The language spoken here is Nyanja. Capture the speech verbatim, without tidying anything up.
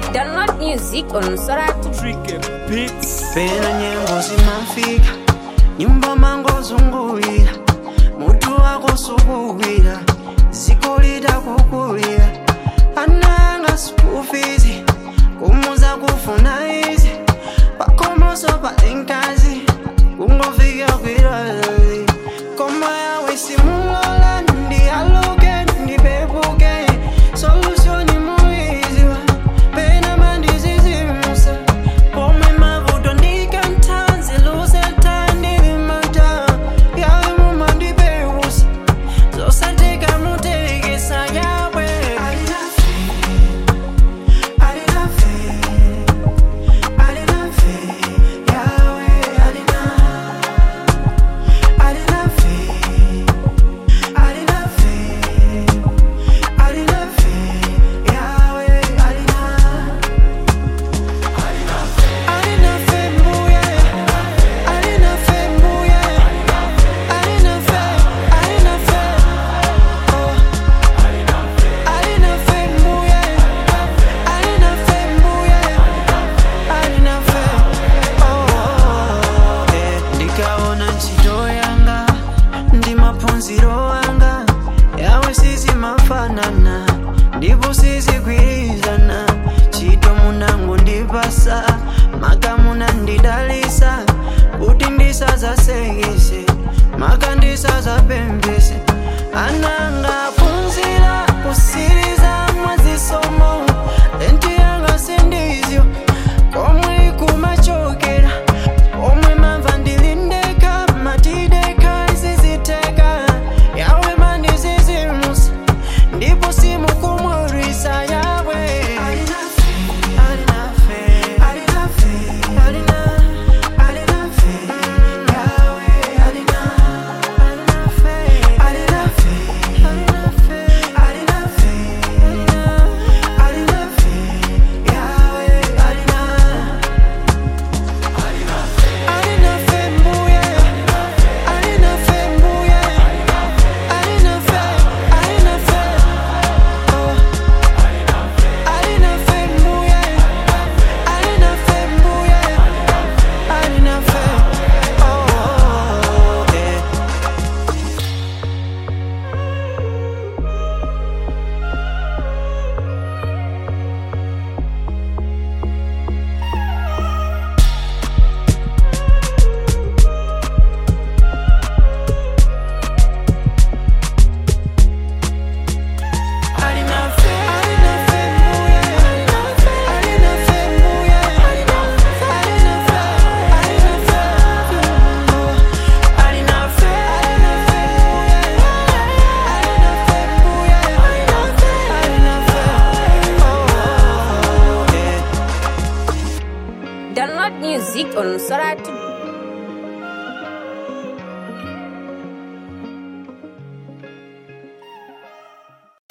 Download music on Soratu Tricky Beats. Pena nyengo zimafika, nyumba mango zunguira, mutu wako sukuwira, zikolita kukulira, ananga sikufizi, kumuza kufuna izi, pakomoso pa enkazi, kungofika kwirazi, koma yawe simulola, ndi aluke, ndi bebuke, solution muiziwa, pena mandi zizimusa, pome mavuto ndikantanzi, luse tandi limata, yawe mumandi bewusa, zosateka mutegesa yawe. Nziroanga yawe sisi mafanana ndipo sisi kwirizana chito munango ndipasa maka munandidalisa kuti ndisazasengese maka ndisazapembese ananga punzira kusiriza mwazisomo lenti yanga sindizyo komwe kumachokera omwe mamva ndilindeka matideka iziziteka yawe mani zizimusa ndipo simu kumurisa yawe alinafe alinafe alinafe alina alinafe yawe alina alinafe alinafe alinafe alinafe alina alinafe yawe alina alinafe mbuye alinafe mbuye alinafe alinafe oh alinafe mbuye alinafe mbuye alinafe oh eh. Alinafe alinafe mbuye alinafe mbuye alinafe alinafe alinafe oh alinafe alinafe mbuye alinafe alinafe oh eh. Download music on Soratu